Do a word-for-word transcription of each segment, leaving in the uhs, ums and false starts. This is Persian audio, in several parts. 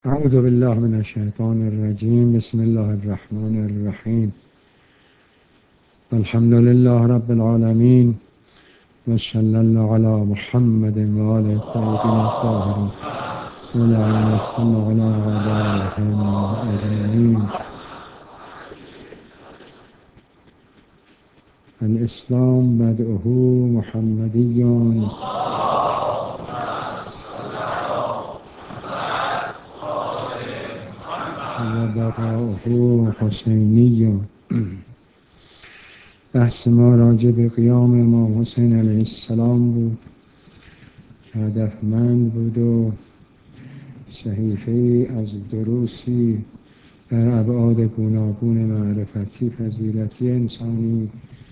أعوذ بالله من الشيطان الرجيم. بسم الله الرحمن الرحيم. الحمد لله رب العالمين، وصلى الله على محمد وآله الطيبين الطاهرين ولعنة الله على أعدائهم أجمعين. الإسلام بدءه محمدي وبقاؤه حسینی. بحث ما راجع به قیام امام حسین علیه السلام بود که هدفمند بود و صحیفه از دروسی در ابعاد گوناگون معرفتی، فضیلتی، انسانی،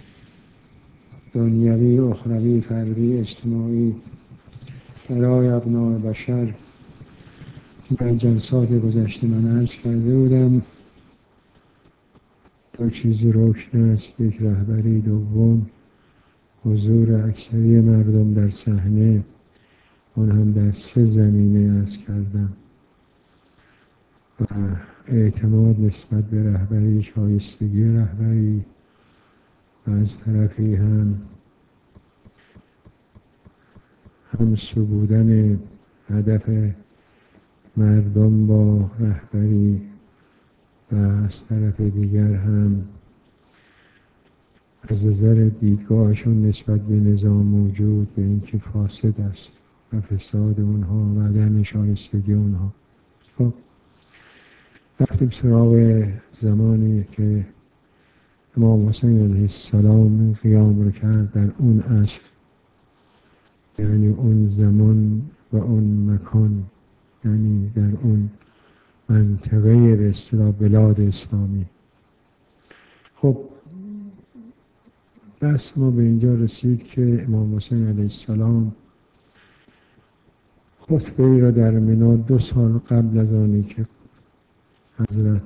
دنیوی، اخروی، فردی، اجتماعی برای ابناء بشر. در جلسات گذشته من عرض کرده بودم دو چیز رکن است: یک، رهبری; دوم، حضور اکثری مردم در صحنه، آن هم در سه زمینه عرض کردم. و اعتماد نسبت به رهبری، شایستگی رهبری، و از طرفی هم همسو بودن هدف مردم با رهبری، و از طرف دیگر هم از نظر دیدگاهشون نسبت به نظام موجود به اینکه فاسد است و فساد اونها و عدم شایستگی اونها. خب رفتیم سراغ زمانی که امام حسین علیه السلام این قیام رو کرد در اون عصر، یعنی اون زمان و اون مکان، یعنی در اون منطقه به اصطلاح بلاد اسلامی. خب بس ما به اینجا رسید که امام حسین علیه السلام خطبه ای را در منا دو سال قبل از آنی که حضرت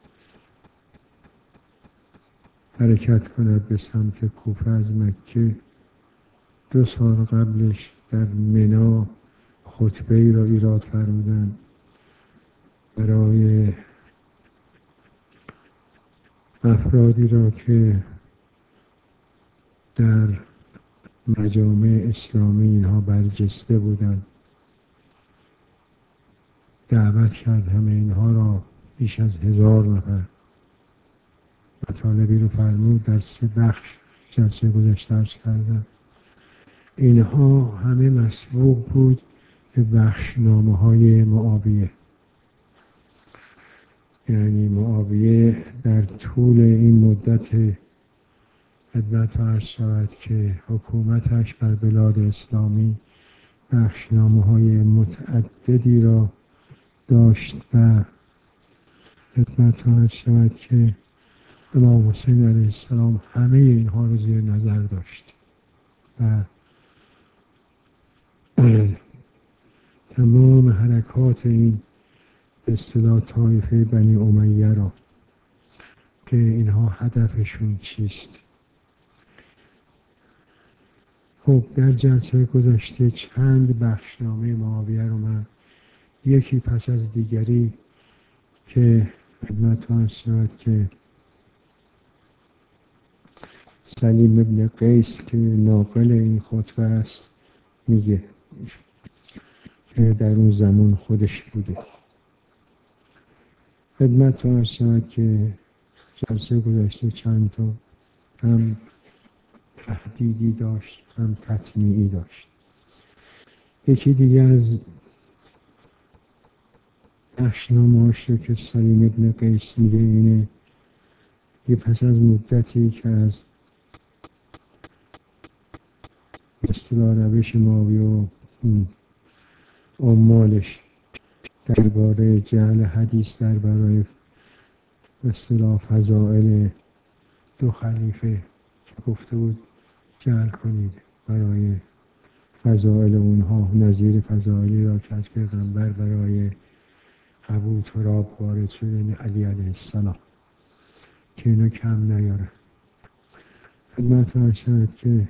حرکت کند به سمت کوفه از مکه، دو سال قبلش در منا خطبه ای را ایراد فرمودند برای افرادی را که در مجامع اسلامی اینها برجسته بودند. دعوت کرد همه اینها را، بیش از هزار نفر. مطالبی رو فرمود در سه بخش جلسه گذشته عرض کردم. اینها همه مسبوق بود به بخشنامه های معاویه. یعنی معاویه در طول این مدت خدمت عرض شود که حکومتش بر بلاد اسلامی بخشنامه های متعددی را داشت و خدمت عرض شود که امام حسین علیه السلام همه اینها رو زیر نظر داشت و تمام حرکات این به اصطلاح طایفه بنی امیه را که اینها هدفشون چیست. خب در جلسه گذشته چند بخشنامه معاویه رو من یکی پس از دیگری که خدمت عرض شود که سلیم ابن قیس که ناقل این خطبه است میگه که در اون زمان خودش بوده. خدمت عرض شود که جلسه گذشته چند تا هم تهدیدی داشت هم تطمیعی داشت. یکی دیگه از بخشنامه‌هاش رو که سلیم ابن قیس میگه اینه که پس از مدتی که از به اصطلاح روش معاویه و عمالش درباره جعل حدیث در برای به اصطلاح فضائل دو خلیفه که گفته بود جعل کنید برای فضائل اونها، نظیر فضائلی را که از پیغمبر برای ابو تراب وارد شد، یعنی علی علیه السلام، که اینو کم نیاره. خدمت عرض شود که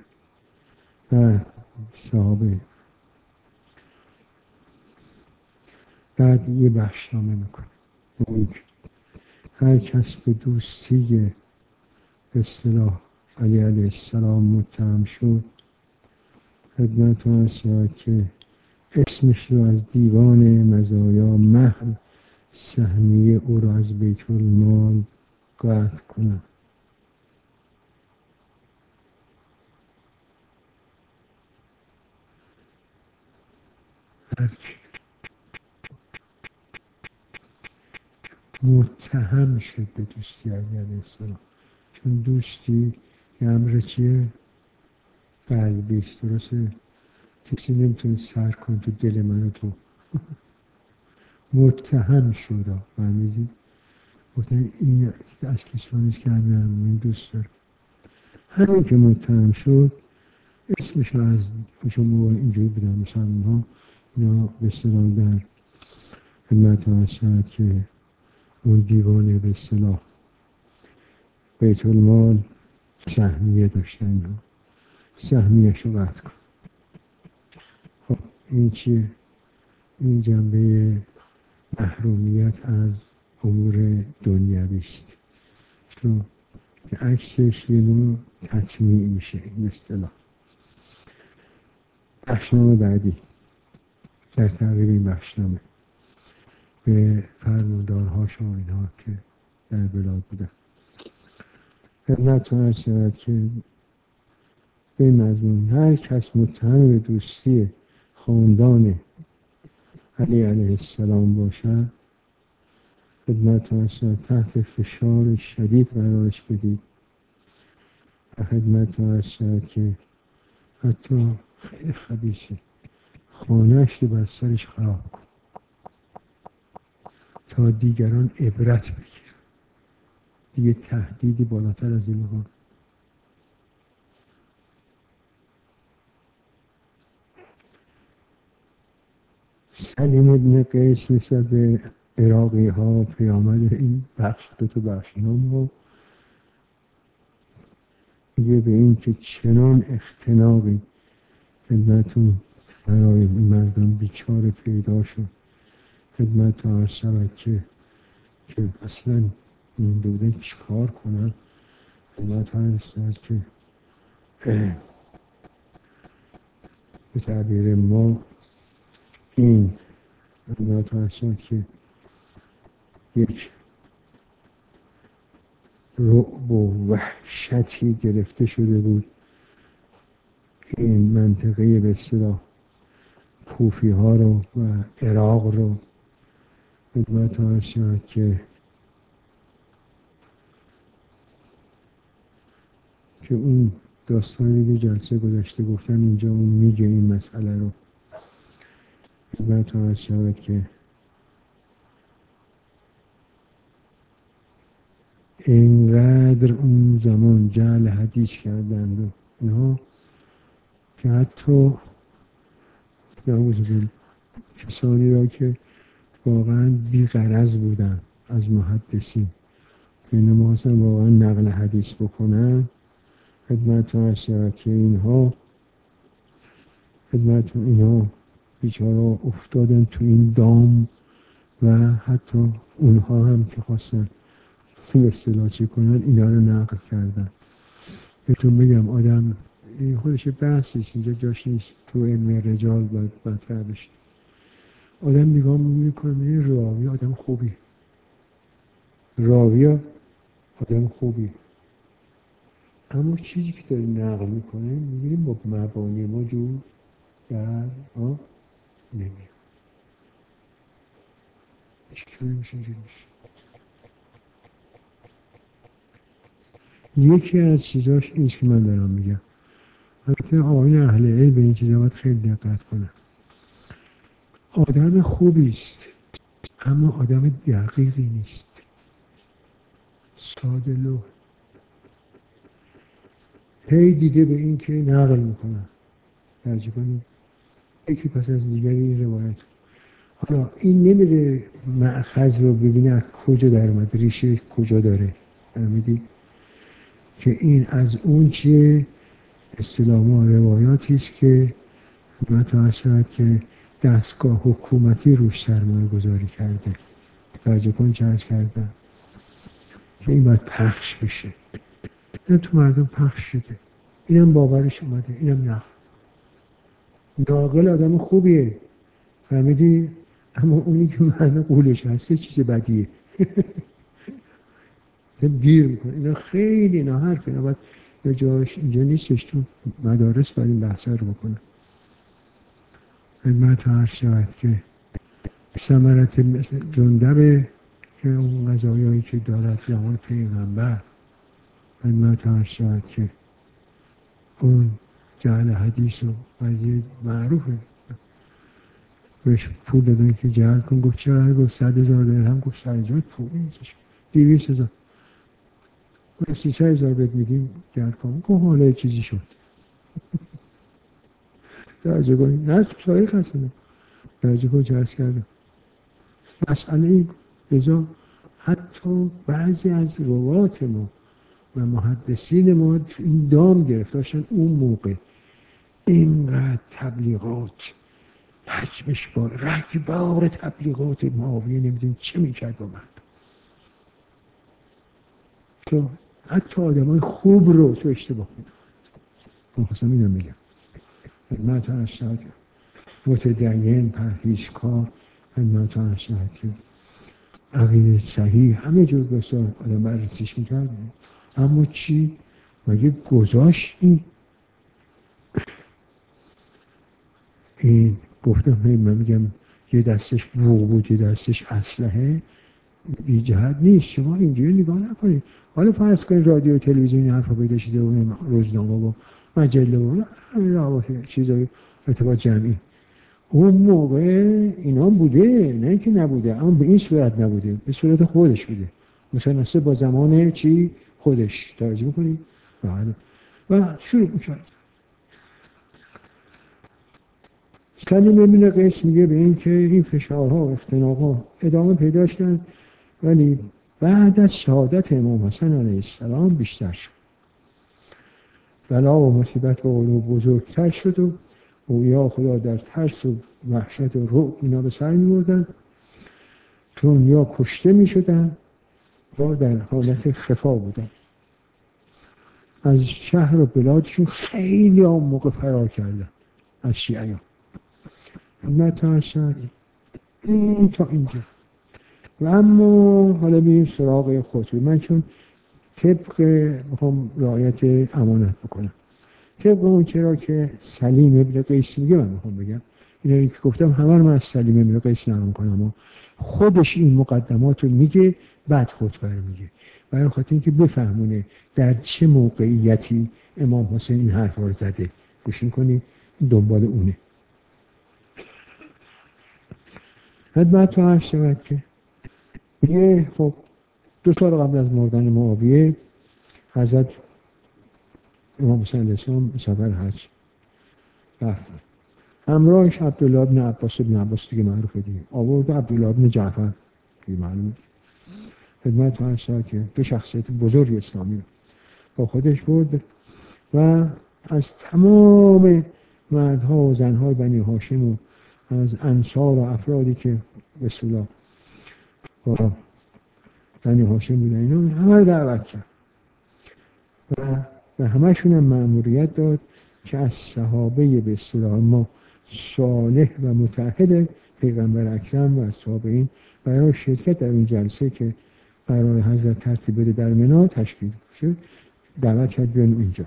در صحابه بعد یه بخشنامه میکنه. اون هر کس به دوستی به اصطلاح علی علیه السلام متهم شد، خدمت هست که اسمش رو از دیوان مزایا محو، سهمیه او رو از بیت المال قطع کنم. هر متهم شد به دوستی علی علیه السلام، چون دوستی یه امر چیه؟ قلبی است، درسته؟ کسی نمیتونه سر کن تو دل من تو. متهم شد، فهمیدی؟ گفتن این از کسانی است که امیرالمومنین دوست داره. همین که متهم شد اسمش رو از شما اینجوری بودن مسلمان ها، اینا به اصطلاح در خدمت هستند که اون دیوانه به اصطلاح بیت المال سهمیه داشتن، اینا سهمیه‌اش رو قطع کن. خب این چیه؟ این جنبه محرومیت از امور دنیوی است، چون که عکسش یه نوع تطمیع میشه. این اصطلاح بخشنامه بعدی در تعقیب این بخشنامه به فرماندارهاش و اینها که در بلاد بودن، خدمتتون عرض شود که به این مضمون هر کس متهم به دوستی خاندان علی علیه السلام باشد، خدمتتون عرض شود تحت فشار شدید قرارش بدید و خدمتتون عرض شود که حتی خیلی خبیثه، خانه‌اش رو بر سرش خراب کن تا دیگران عبرت بگیرن. دیگه تهدیدی بالاتر از این ها. سلیم ابن قیس نسبت به عراقی ها پیامد این بخش دو تا بخشنامه رو میگه به این که چنان اختناقی خدمتون برای مردم بیچاره پیدا شد، خدمت عرض شود که که اصلا این دوده چیکار کنن. خدمت عرض شود که به تعبیر ما این خدمت عرض شود که یک رعب و وحشتی گرفته شده بود این منطقه به اصطلاح کوفی ها رو و عراق رو. خدمت عرض شود که که اون داستانی که جلسه گذشته گفتن اینجا اون میگه این مسئله رو. خدمت عرض شود که اینقدر اون زمان جعل حدیث کردند و اینها که حتی نعوذ بالله کسانی را که واقعا بی‌غرض بودن از محدثین که اینها اصلا واقعا نقل حدیث بکنن، خدمت عرض شود که اینها خدمت اینها بیچاره افتادن تو این دام و حتی اونها هم که خواستن به اصطلاح چی کنن اینا رو نقل کردن. بهتون بگم آدم این خودش بحثیست، اینجا جاش نیست، تو علم رجال باید مطرح بشه. آدم نگاه میکنه این راوی آدم خوبی، راوی آدم خوبی، اما چیزی که داره نقل میکنه میبینیم با مبانی ما جور در آه نمیاد. چطوری میشه اینجوری میشه؟ یکی از چیزاش این که من دارم میگم، البته آقایون اهل علم به این چیزا باید خیلی دقت کنن. آدم خوبی است اما آدم دقیقی نیست، ساده لوح، هی دیگه به این که نقل میکنن ترجیبا یکی پس از دیگری این روایت. حالا این نمیره مأخذ رو ببینه از کجا در اومده، ریشه کجا داره، فهمیدی؟ که این از اون چیه اصطلاح ما روایاتی است که متوسط که دستگاه حکومتی روش سرمایه گذاری کرده. توجه کن چه عرض کردم که این باید پخش بشه. این تو مردم پخش شده، اینم باورش اومده، اینم نه. ناقل آدم خوبیه، فهمیدی؟ اما اونی که معنی قولش هست چیز بدیه. گیر میکنه. اینا خیلی اینا حرف اینا باید یه جاش اینجا نیستش، تو مدارس باید این بحثا رو بکنه. خدمت عرض شود که ثمرت مثل جندبه که اون قضایایی که دارد زمان پیغمبر، خدمت عرض شود که اون جهل حدیث و قضیه معروفه، بهش پول دادن که جهل کن، گفت چرا؟ گفت صد هزار درهم. گفت صد هزار پول نیستش، دویست هزار. گفت سیصد هزار بهت میدیم جهل کن. گفت حالا یه چیزی شد. درجه کنید نه تو تاریخ هستن، درجه کن چه هست کردم مسئله این. لذا حتی بعضی از روات ما و محدثین ما این دام گرفت داشتن اون موقع اینقدر تبلیغات حجمش بار رگبار تبلیغات معاویه نمیدونی چه میکرد با من، که حتی آدم های خوب رو تو اشتباه میدن. من خواستم اینو میگم خدمت عرض شود متدین، پرهیزکار، خدمت عرض شود که عقیده صحیح همه جور بسیار آدم بررسیش میکرد. اما چی؟ مگه گذاشت این این گفتم من میگم یه دستش بوق بود یه دستش اسلحه، بی جهت نیست. شما اینجوری نگاه نکنید. حالا فرض کنید رادیو و تلویزیون این حرفا پیدا شده و روزنامه و مجله و همین روابط چیزای ارتباط جمعی اون موقع اینا بوده، نه که نبوده، اما به این صورت نبوده، به صورت خودش بوده، متناسب با زمان چی خودش. توجه میکنید؟ بله. و شروع میکرد. سلیم ابن قیس میگه به این که این فشارها و اختناقها ادامه پیداش کرد، ولی بعد از شهادت امام حسن علیه السلام بیشتر شد. بلا و مصیبت به قلوب بزرگتر شد و اولیاء خدا در ترس و وحشت و رعب اینا به سر می‌بردن، چون یا کشته می‌شدن یا در حالت خفا بودن. از شهر و بلادشون خیلی هم موقع فرار کردن از شیعیان. نه تا شهری این تا اینجا. و اما حالا میریم سراغ خطبه. من چون طبق میخوام رعایت امانت بکنم، طبق اون چرا که سلیم ابن قیس میگه من میخوام بگم، اینایی که گفتم همه رو من از سلیم ابن قیس نقل میکنم، اما خودش این مقدمات رو میگه بعد خطبه رو میگه، برای خاطر اینکه بفهمونه در چه موقعیتی امام حسین این حرف رو زده. گوش میکنی؟ دنبال اونه. خدمت تو عرض شود که میگه خب دو سال قبل از مردن معاویه حضرت امام حسین علیه السلام سفر حج رفت، همراهش عبدالله بن عباس بن عباس دیگه معروفه دیگه، آورد عبدالله بن جعفر دیگه معلومه. خدمت تو عرض شود که دو شخصیت بزرگ اسلامی رو با خودش برد و از تمام مردها و زنهای بنی هاشم و از انصار و افرادی که به اصطلاح با بنی هاشم بودن اینا همه رو دعوت کرد و به همه‌شون هم مأموریت داد که از صحابه به اصطلاح ما صالح و متعهد پیغمبر اکرم و از تابعین برای شرکت در این جلسه که قرار حضرت ترتیب بده در منا تشکیل شد دعوت کرد بیان اینجا.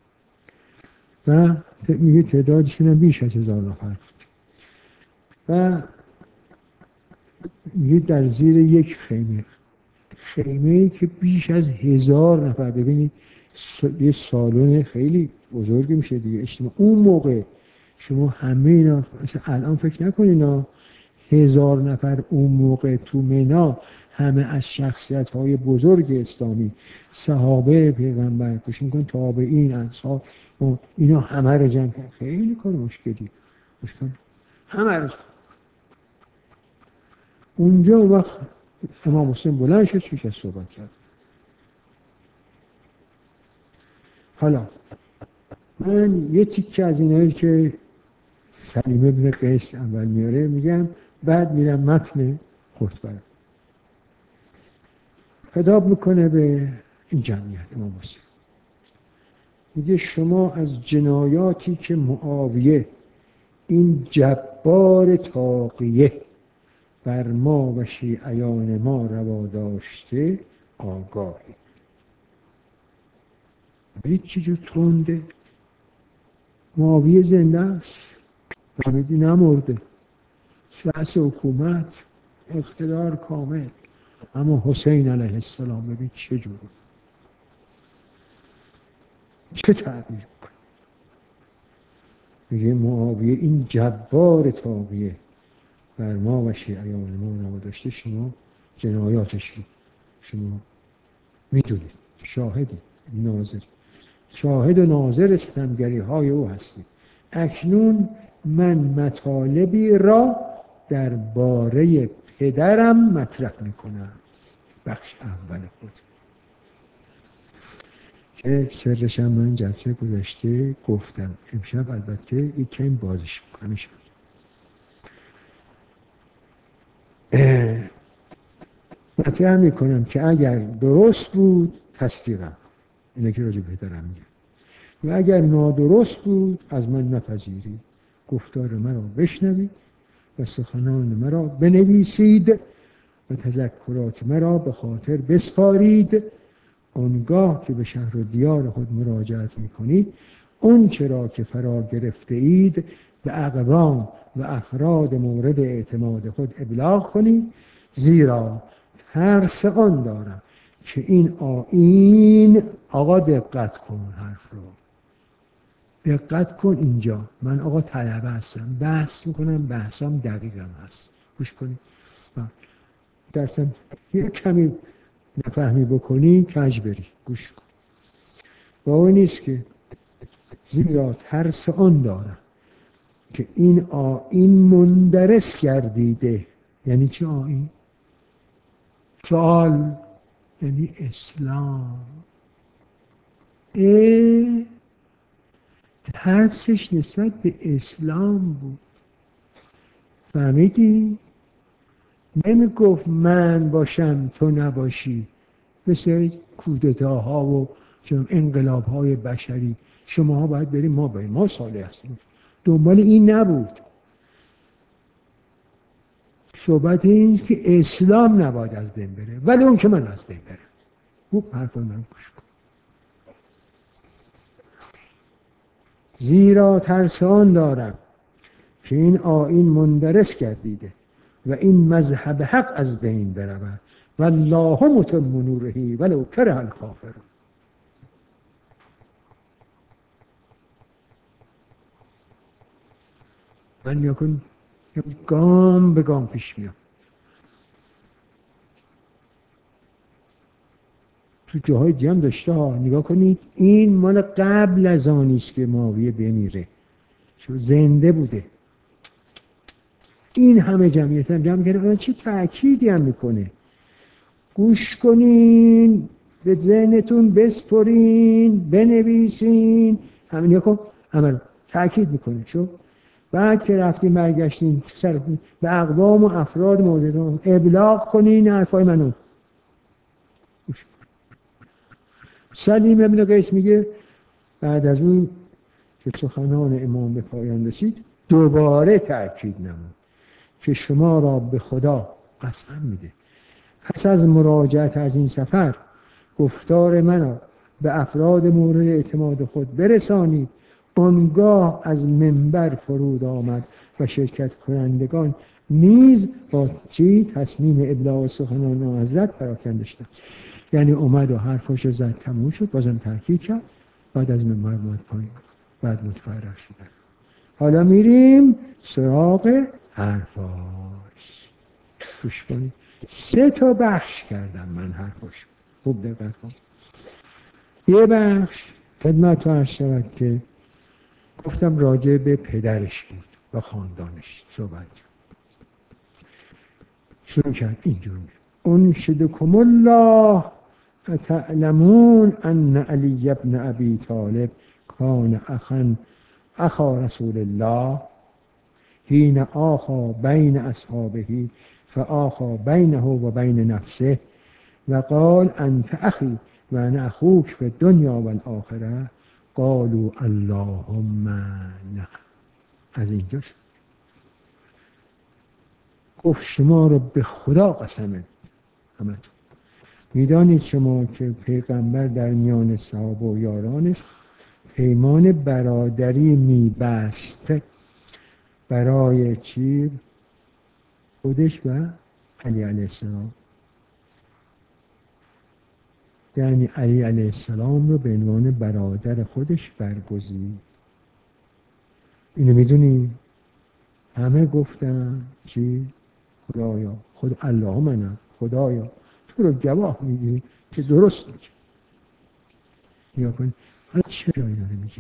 و میگه تعدادشون هم بیش از هزار نفر بود و میگه در زیر یک خیمه، خیمه‌ای که بیش از هزار نفر، ببینید یه سالن خیلی بزرگی میشه دیگه اجتماع. اون موقع شما همه اینا مثلا الان فکر نکنین هزار نفر اون موقع تو منا همه از شخصیت های بزرگ اسلامی، صحابه پیغمبر، کش میکن تابعین، انصار، اینا همه رو جمع کرد. خیلی کار مشکلی مشکل همه رو جمع. اونجا وقت امام حسین بلند شد چیش از صحبت کرد. حالا من یه تیکه از اینایی که سلیم ابن قیس اول میاره میگم، بعد میرم متن خطبه رو خطاب میکنه به این جمعیت امام حسین. میگه شما از جنایاتی که معاویه این جبار طاغیه بر ما و شیعیان ما روا داشته آگاهی. ببینید چجور تنده. معاویه زنده است، فهمیدی نمرده، رأس حکومت، اقتدار کامل، اما حسین علیه السلام ببین چجور چه تعبیر کنه. میگه معاویه این جبار طاغیه بر ما و شیعیان ما روا داشته، شما جنایاتش رو شما میدونید، شاهدید، ناظر شاهد و ناظر ستمگری های او هستید. اکنون من مطالبی را در باره پدرم مطرح میکنم. بخش اول خود که سرش هم من جلسه گذشته گفتم، امشب البته یک کمی بازش میکنم. مطرح میکنم که اگر درست بود تصدیقم، اینه که راجع به پدرم میگم، و اگر نادرست بود از من نپذیرید، گفتار مرا بشنوید و سخنان مرا بنویسید و تذکرات مرا به خاطر بسپارید. آنگاه که به شهر و دیار خود مراجعت میکنید، اون چرا که فرا گرفته اید به اقوام و افراد مورد اعتماد خود ابلاغ کنید، زیرا ترس آن دارم که این آیین، آقا دقت کن حرف رو، دقت کن اینجا، من آقا طلبه هستم، بحث میکنم، بحثم دقیقم هست، گوش کنید. درستم یک کمی نفهمی بکنی کج بری، گوش کن. با نیست که زیرا ترس آن دارم که این آیین مندرس گردیده. یعنی چه آیین؟ سوال یعنی اسلام. اه ترسش نسبت به اسلام بود، فهمیدی؟ نمی گفت من باشم تو نباشی، مثل کودتاها و انقلابهای بشری، شما باید بریم ما بریم، ما صالح هستیم، دنبال این نبود. صحبت این که اسلام نباید از بین بره، ولی اون که من از بین برم. خوب حرف من گوش کن. زیرا ترس آن دارم که این آیین مندرس گردیده و این مذهب حق از بین برود و الله متم نوره ولو کره الکافرون. من یکن گام به گام پیش میام. تو جاهای دیگه هم داشته ها، نگاه کنید، این مال قبل از آنی است که معاویه بمیره، چون زنده بوده. این همه جمعیت هم جمع کرده، چه تأکیدی هم میکنه. گوش کنین، به ذهنتون بسپرین، بنویسین، همین یکم عمل تأکید میکنه. چون بعد که رفتیم برگشتیم سر به اقوام و افراد موجودان ابلاغ کنین حرفای منو. سلیم ابن قیس میگه بعد از اون که سخنان امام به پایان رسید، دوباره تأکید نمود که شما را به خدا قسم میده پس از مراجعت از این سفر گفتار منو به افراد مورد اعتماد خود برسانید. آنگاه از منبر فرود آمد و شرکت کنندگان نیز با چی تصمیم ابلاغ سخنان حضرت پراکنده شدند. یعنی اومد و حرفش زد، تموم شد، بازم تاکید کرد، بعد از منبر اومد پایین، بعد متفرق شدن. حالا میریم سراغ حرفاش. گوش کنید، سه تا بخش کردم من حرفاش، خوب دقت کن. یه بخش خدمت عرض شود که گفتم راجع به پدرش بود و خاندانش صحبت شروع کرد اینجور: انشدکم الله تعلمون ان علی ابن ابی طالب کان اخا اخا رسول الله. حین آخا بین اصحابه فآخا بینه و بین نفسه و قال انت اخی و انا اخوک فی الدنیا و الاخره قالوا اللهم نعم. از اینجا شد. گفت شما رو به خدا قسمه همتون میدانید شما که پیغمبر در میان صحابه و یارانش پیمان برادری میبست برای چی؟ خودش و علی علیه السلام. یعنی علی علیه السلام رو به عنوان برادر خودش برگزید. اینو میدونی؟ همه گفتن چی؟ خدایا خود الله منم خدایا تو رو گواه میگیری که درست میگی. یا کنی حالا چه جایی داره میگه؟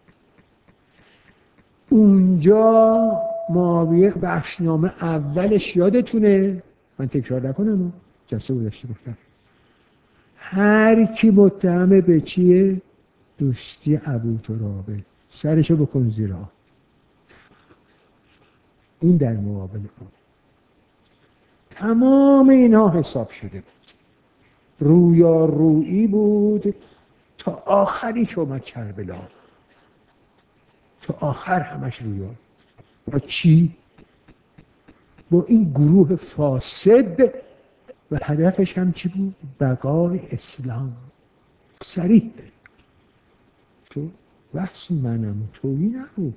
اونجا معاویه بخشنامه اولش یادتونه؟ من تکرار نکنم جلسه گذشته گفتم هر کی متهمه به چیه؟ دوستی ابو ترابه سرشو بکن زیر آب. این در مقابل اون. تمام اینا حساب شده بود. رویا رویی بود تا آخری که اومد کربلا. تا آخر همش رویا. با چی؟ با این گروه فاسد و هدفش هم چی بود؟ بقای اسلام. صریح تو بحث منم تویی نبود.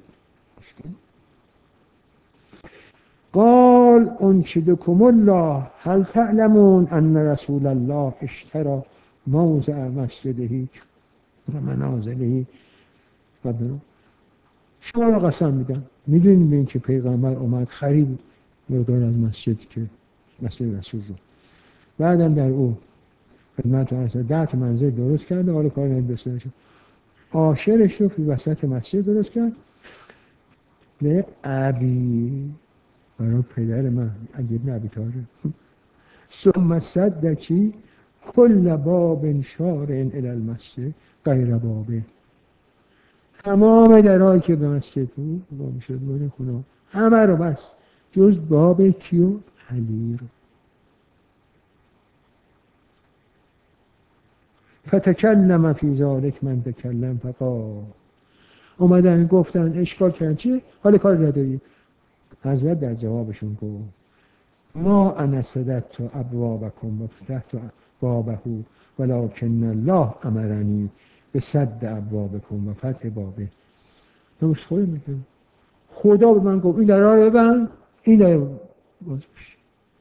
قال انشدکم الله هل تعلمون ان رسول الله اشترى موضع مسجده و منازله و برو. شما رو قسم میدم میدونید به این که پیغمبر اومد خرید مقدار از مسجد که مسجد رسول رو بعدم در او خدمت ارسل ده تا منزل درست کرده. حالا کار نهید بسته شد آشرش رو فی وسط مسجد درست کرد به ابی برای پدر من عجیب نبی تاره ثم صدکی کل باب شارع الی المسجد غیر بابه. تمام درهایی که به مسجد بود با میشد بود خونه همه رو بس جز باب کیو؟ علی رو. فتکلم فی ذلک من تکلم فقال اومدن گفتن اشکال کردن چیه؟ حال کار نداری. حضرت در جوابشون گفت ما انا صددت ابوابکم و فتحت بابه ولکن الله امرنی به صد ابوابکم و فتح بابه. درست خود میگم خدا به من گفت این در راه ببند این در باز بشه.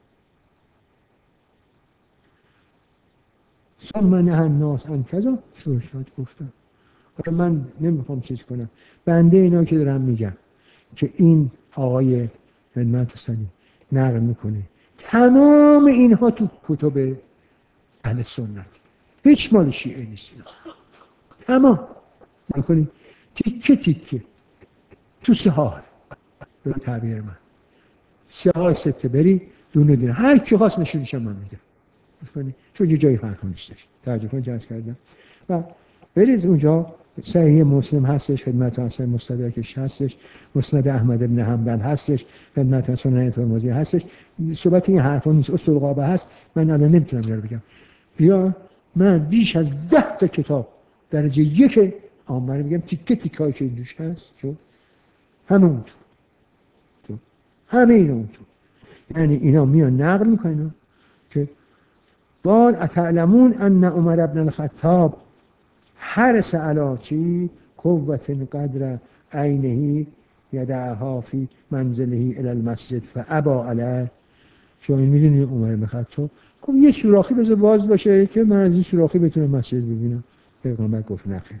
ثم نهی الناس عن کذا شروع شد گفتم من نمیخوام چیز کنم بنده اینا که دارم میگم که این آقای خدمت سنی نقل میکنه تمام اینها تو کتب اهل سنت هیچ مال شیعه نیست اینا. تمام میکنی تیکه تیکه تو سهار به تعبیر من سهار سته بری دونه دونه هر کی خواست نشونشم من میدم چون یه جایی فرق نیستش توجه کن جهاز کردم و برید اونجا صحیح مسلم هستش خدمت حسن مستدرکش هستش مسند احمد ابن حنبل هستش خدمت سنن ترمذی هستش صحبت این حرفا نیست اصل الغابه هست من الان نمیتونم اینا رو بگم یا من بیش از ده تا کتاب درجه یک آمار میگم تیکه تیکه هایی که این دوش هست چون همون تو همه اینا اون تو یعنی اینا میان نقل میکنن که قال اتعلمون ان عمر ابن الخطاب حرس علی چی قوت قدر عینه یدعها فی منزله الی المسجد فابا علیه. شما میدونی عمر بن خطاب خب یه سوراخی بذار باز باشه که من از این سوراخی بتونم مسجد ببینم. پیغمبر گفت نخیر.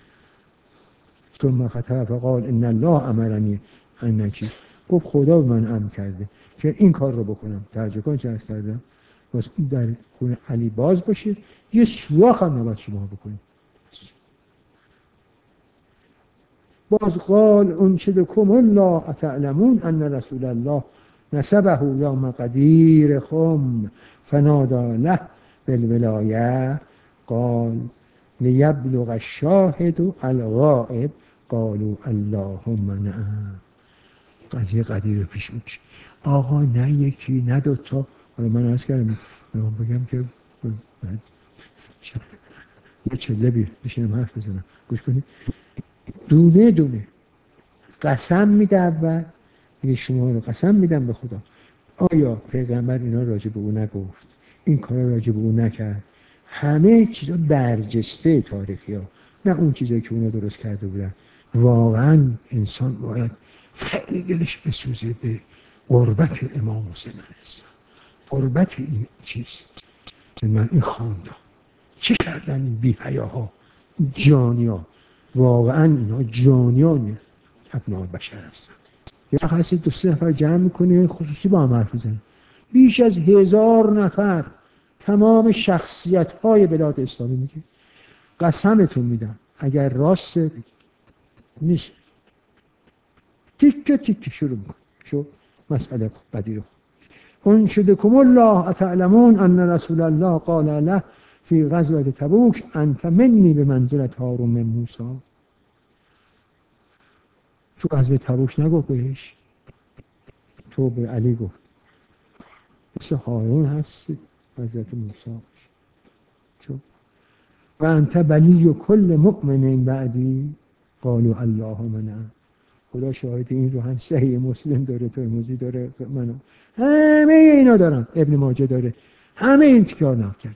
ثم خطب فقال ان الله امرنی ان چی گفت خدا به من امر کرده که این کار رو بکنم. ترجمه کن چه عرض کردم واسه در خونه علی باز باشه یه سوراخ هم نباید شما بکنید. باز قال انشدکم الله اتعلمون ان رسول الله نسبه یوم قدیر خم فنادى له بالولایه قال لیبلغ الشاهد الغائب قالوا اللهم نعم. قضیه قدیر رو پیش میکشه. آقا نه یکی نه دوتا. حالا من عرض کردم بگم که یه چله بیر بشینم حرف بزنم گوش کنید. دونه دونه قسم میده اول، میگه شما رو قسم میدم به خدا آیا پیغمبر اینا راجع به او نگفت، این کارا راجع به او نکرد. همه چیزا برجسته تاریخی ها، نه اون چیزایی که اونا درست کرده بودن. واقعا انسان باید خیلی دلش بسوزه به قربت امام حسین علیه السلام، قربت این چیز، من این خاندان چه کردن این بی حیاها، جانیا، واقعا اینا جانیان ابناء بشر هستن. یه خاصی دو سه نفر جمع میکنه خصوصی با هم حرف میزنه، بیش از هزار نفر تمام شخصیت های بلاد اسلامی میگه قسمتون میدم اگر راست نیست تیکه تیکه شروع میکن شو مسئله قدیر خود. انشدکم الله اتعلمون ان رسول الله قال له فی غزوه تبوک انت منی به منزلت هارون من موسی. تو غزوه تبوک نگفت بهش، تو به علی گفت مثل هارون هستی حضرت موسی باش. چون و انت ولی کل مؤمن بعدی قالوا اللهم نعم. خدا شاهد این رو هم صحیح مسلم داره، ترمذی داره، منو همه اینا دارم، ابن ماجه داره، همه این تکرار نقل کرده.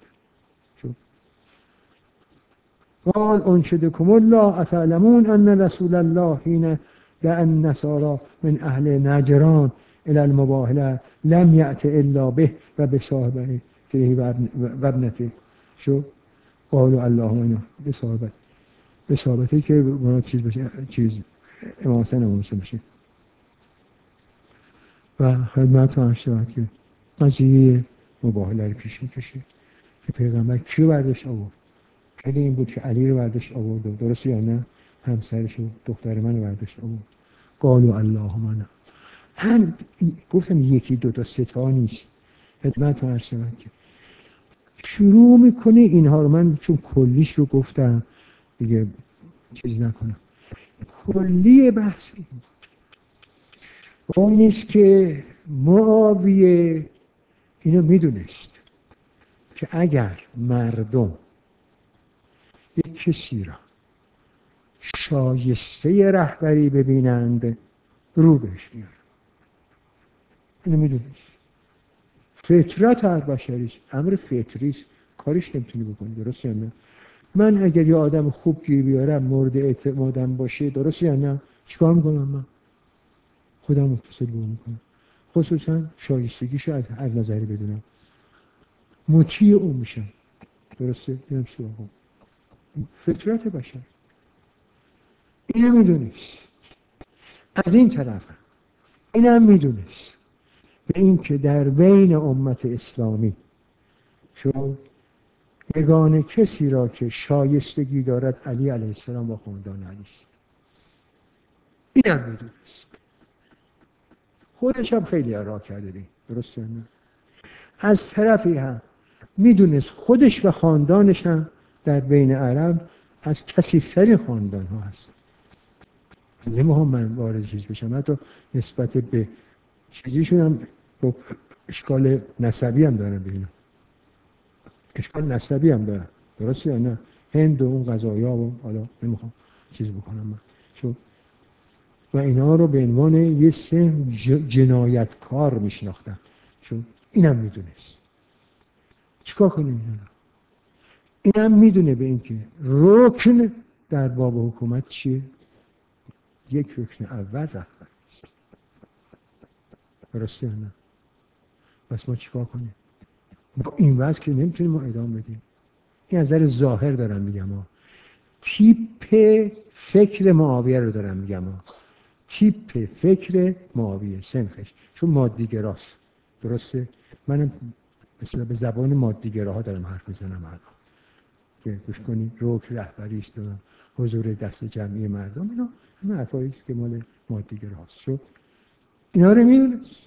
قال انشدکم الله اتعلمون ان رسول الله حين دعا النصارى من اهل نجران الى المباهله لم یأت الا به و بصاحبه و ابنته. شو قالوا اللهم بصاحبته، بصاحبته که مراد چیز باشه، چیز امام حسین امام حسین باشه. و خدمت هم شود که قضیه مباهله رو پیش میکشه که پیغمبر کیو برداشت آورد؟ خیلی این بود که علی رو برداشت آورد، درسته یا نه؟ همسرش و دختر من رو برداشت آورد. قالوا اللهم نعم. هم گفتم یکی دو تا سه تا نیست، خدمت هم شود که شروع میکنه اینها رو. من چون کلیش رو گفتم دیگه چیز نکنم. کلی بحث این نیست که معاویه اینو میدونست که اگر مردم یک کسی را شایسته رهبری ببینند رو بهش میارن. اینو میدونست. فطرت هر بشریست، امر فطریست، کارش نمیتونی بکنی، درست یا نه؟ من اگر یه آدم خوب گیر بیارم مورد اعتمادم باشه، درست یا نه؟ چیکار میکنم من؟ خودم متصل به اون میکنم، خصوصا شایستگیشو از هر نظری بدونم، مطیع اون میشم، درسته؟ اینم سوال فطرت بشر. اینم میدونست. از این طرف اینم میدونست به این که در بین امت اسلامی چون یگانه کسی را که شایستگی دارد علی علیه السلام و خاندان علی است. اینم میدونست. خودش هم خیلی راه کرده دیم، درسته نه؟ از طرفی هم میدونست خودش و خاندانش هم در بین عرب از کثیف‌ترین خاندان ها هست. نمیخوام من وارد چیز بشم، حتی نسبت به چیزیشون هم با اشکال نسبی هم دارن، ببینم اشکال نسبی هم دارن، درسته یا نه؟ هند و اون قضایا و حالا نمیخوام چیز بکنم من، چون و اینا رو به عنوان یه سه جنایتکار میشناختن، چون اینم میدونست. چیکار کنیم اینا رو؟ اینم میدونه به این که رکن در باب حکومت چیه؟ یک رکن اول رهبر است، درسته یا نه؟ پس ما چیکار کنیم؟ با این وضع که نمیتونیم ما ادامه بدیم. این از نظر ظاهر دارم میگم ها، تیپ فکر معاویه رو دارم میگم ها، تیپ فکر معاویه سنخش، چون مادیگراست، درسته؟ منم مثلا به زبان مادیگراها دارم حرف میزنم الان که گوش کنید، رکن رهبری است، حضور دست جمعی مردم، اینا همه حرفایی است که مال مادیگراست. شو اینا رو میدونست،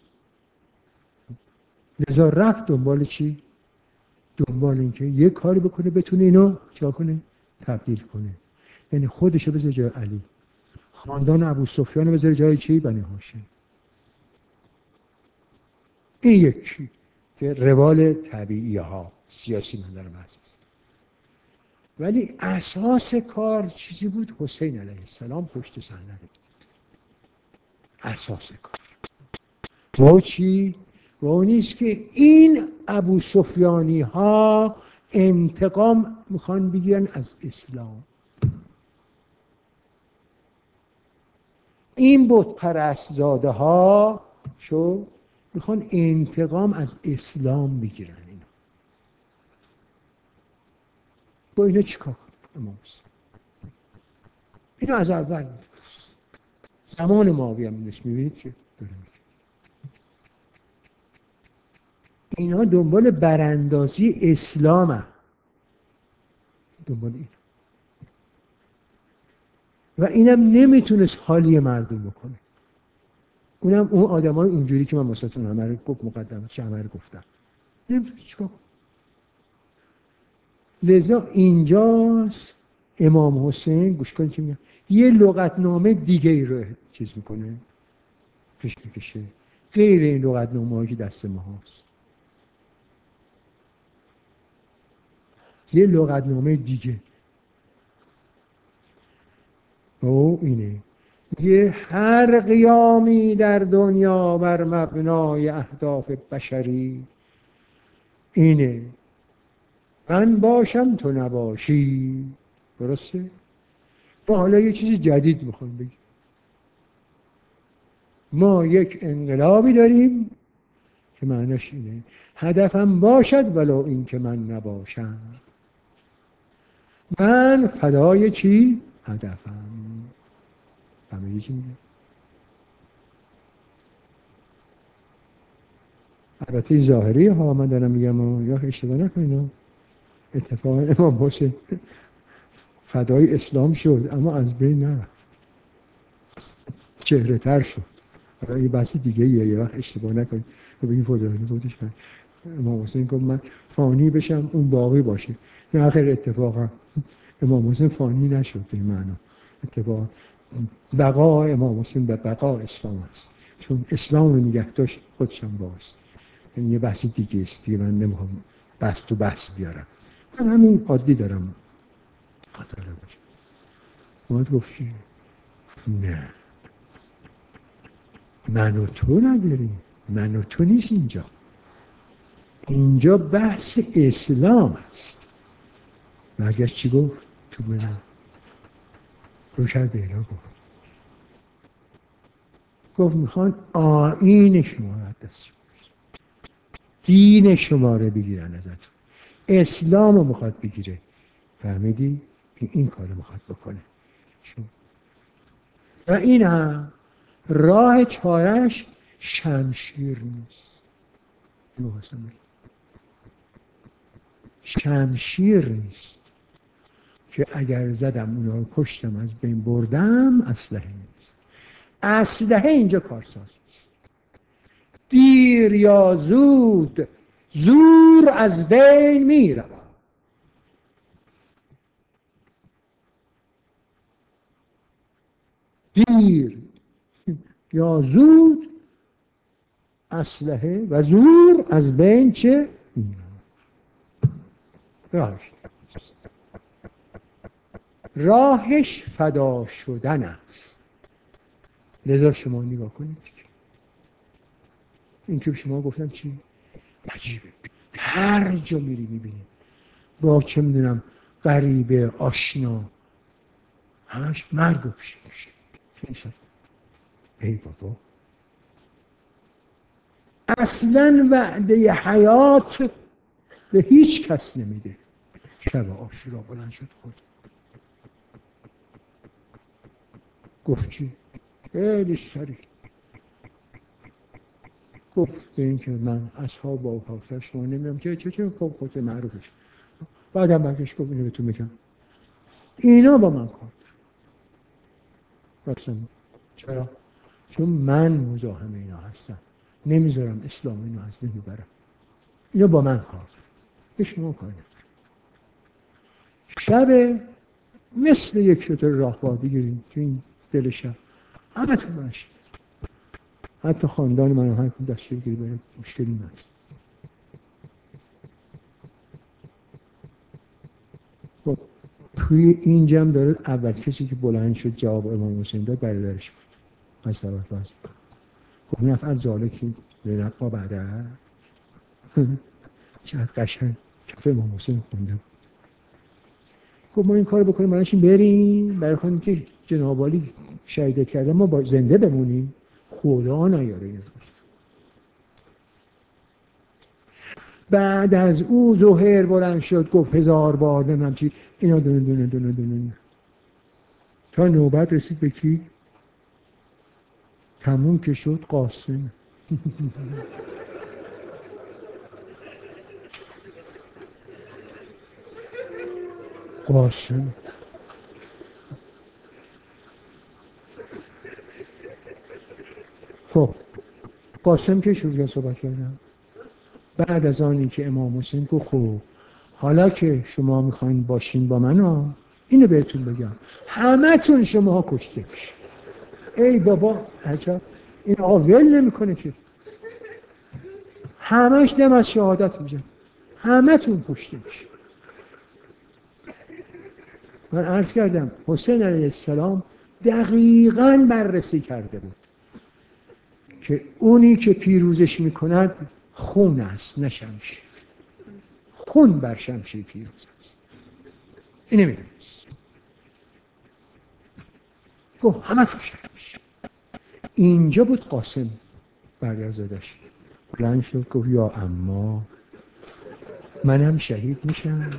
لذا رفت دنبال چی؟ دنبال این که یه کاری بکنه بتونه اینو چا کنه؟ تبدیل کنه. یعنی خودشو بذاره جای علی، خاندان ابو سفیان رو بذاره جای چی؟ بنی هاشم. این یکی که روال طبیعی ها سیاسی من دارم اساس. ولی اساس کار چیزی بود حسین علیه السلام پشت صحنه بود. اساس کار و چی؟ و اون نیست که این ابو سفیانی ها انتقام میخوان بگیرن از اسلام. این بت پرست زاده ها شو میخوان انتقام از اسلام بگیرن. اینا با اینا چیکار کنیم؟ امام حسین اینو از اول زمان معاویه هم نیست، میبینید که داره میگه اینها دنبال براندازی اسلام هم. دنبال این و اینم نمیتونست حالی مردم بکنه. اونم اون آدمای اونجوری که من واسهتون همه رو گفت، مقدمات چه همه رو گفتم، نمیتونست چیکار کنه. لذا اینجاست امام حسین گوش کنید چی میگم، یه لغتنامه دیگه ای رو چیز میکنه، پیش میکشه، غیر این لغتنامه هایی که دست ما هست. یه لغتنامه دیگه او اینه، یه هر قیامی در دنیا بر مبنای اهداف بشری اینه من باشم تو نباشی. درسته؟ ما حالا یه چیزی جدید میخوایم بگیم. ما یک انقلابی داریم که معناش اینه هدفم باشد ولو این که من نباشم. من فدای چی؟ هدفم. همه چی میگه. البته ظاهری ها من دارم میگم یا اشتباه نکنید، اتفاقا امام حسین فدای اسلام شد اما از بین نرفت، چهره تر شد. حالا یه بحث دیگه ایه، یه وقت اشتباه نکنید که بگیم فدایی بودش من امام حسین گفت من فانی بشم اون باقی باشه. نه آخر اتفاقا امام حسین فانی نشد به معنا. اتفاقا بقا امام حسین به بقا اسلام است، چون اسلام رو نگه داشت خودشم باست. این یه بحث دیگه است دیگه، من نمیخوام بحث تو بحث بیارم، من همین عادی دارم خاطره باشه. اومد گفت چی؟ نه من و تو نداریم، من و تو نیست اینجا، اینجا بحث اسلام است. برگشت چی گفت؟ تو بنا رو کرد به اینا گفت گفت میخوان آیین شما رو دست دین شما رو بگیرن ازتون، اسلام رو میخواد بگیره. فهمیدی؟ این کار رو میخواد بکنه شما. و این هم راه چارش شمشیر نیست. شمشیر نیست که اگر زدم اونا رو کشتم از بین بردم، اسلحه نیست. اسلحه اینجا کارساز است. دیر یا زود زور از بین میره. دیر یا زود اسلحه و زور از بین چه؟ راهش راهش فدا شدن است. لذا شما نگاه کنید این که شما گفتم چی؟ عجیبه، هر جا میری میبینی با چه میدونم غریبه آشنا همش مرگ و کشت. ای بابا اصلا وعده حیات به هیچ کس نمیده. شب عاشورا بلند شد خود گفت چی؟ خیلی سریع گفت به این که من اصحاب با کافر شما نمیدونم چه چه چه خب خود معروفش. بعدم برگشت گفت اینو بهتون میگم اینا با من کار دارن. چرا؟ چون من مزاحم اینا هستم، نمیذارم اسلام اینو از بین ببرم. اینا با من کار دارن، به شما کار ندارم. شب مثل یک شتر راهوار بگیریم تو این دل شب همه تو باشید حتی خاندان من هم دستور گیری بره مشکلی نداره. خب توی این جمع داره اول کسی که بلند شد جواب امام حسین داد برادرش بود. از طرف باز خب نفر زالکی به نقا بعده چقدر قشنگ کف امام حسین خونده بود. خب ما این کار بکنیم برایشیم بریم برای خواهیم که جناب عالی شهیده کرده ما با زنده بمونیم. خدا نیاره این روز. بعد از او زهر بلند شد گفت هزار بار نمیم چی اینا دونه دونه دونه دونه تا نوبت رسید به کی؟ تموم که شد قاسم. قاسم خب قاسم که شروع صحبت کردم بعد از آنی که امام حسین گفت خب حالا که شما میخواین باشین با من ها اینو بهتون بگم همه تون شما کشته میشین. ای بابا عجب این آقا ول نمیکنه که همش دم از شهادت میزن همه تون کشته میشین. من عرض کردم حسین علیه السلام دقیقاً بررسی کرده بود که اونی که پیروزش میکند خون است نه شمشیر. خون بر شمشیر پیروز است. اینه میدونست. گفت همه تو شهید میشین. اینجا بود قاسم برگزادش بلند شد گفت یا اما منم شهید میشم.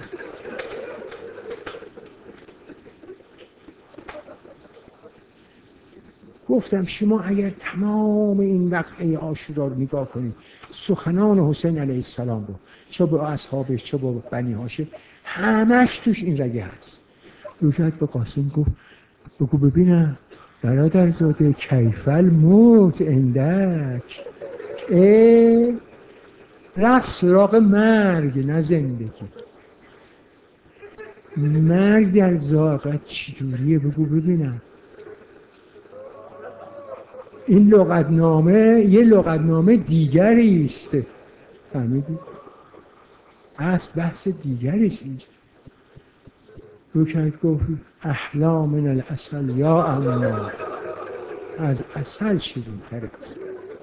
گفتم شما اگر تمام این وقعه عاشورا رو نگاه کنید سخنان حسین علیه السلام رو چه با اصحابش چه با بنی هاشم همش توش این رگه هست. روکت به قاسم گفت بگو ببینم برادرزاده کیف الموت اندک. اه رفت سراغ مرگ نه زندگی. مرگ در ذائقت چجوریه بگو ببینم. این لغتنامه یه لغتنامه دیگری است. فهمیدی؟ اصل بحث دیگری است اینجا. رو کرد گفت احلا من العسل یا اما از عسل شیرین تر است.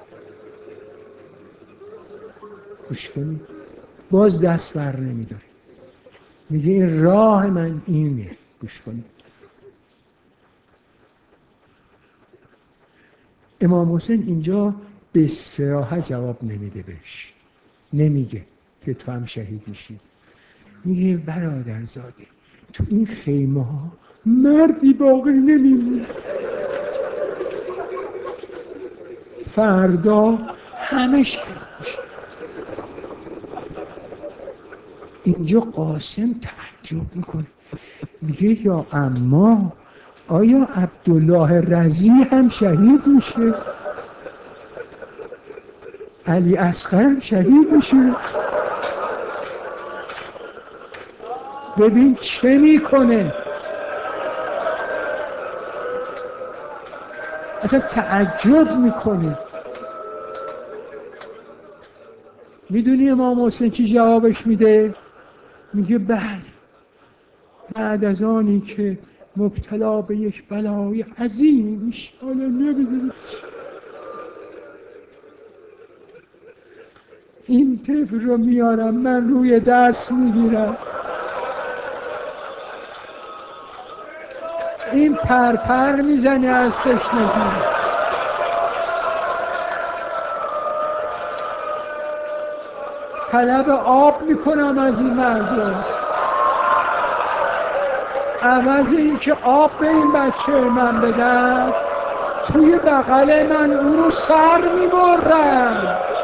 گوش کنید باز دست بر نمیداره میگه این راه من اینه. گوش کنید امام حسین اینجا به صراحت جواب نمیده بهش نمیگه که تو هم شهید میشی. میگه برادرزاده تو این خیمه ها مردی باقی نمیمونه. فردا همه شهید میشه. اینجا قاسم تعجب میکنه میگه یا اما آیا عبدالله رضی هم شهید میشه؟ علی اصغر هم شهید میشه؟ ببین چه میکنه. اصلا تعجب میکنه. میدونی امام حسین چی جوابش میده؟ میگه بله بعد از آنی که مبتلا به یک بلای عظیم میشه حالا نمیدونی این طفل رو میارم من روی دست میگیرم این پرپر میزنه از تشنگی طلب آب میکنم از این مردم عوض این که آب به این بچه من بدم توی بغل من اون رو سر میبرم.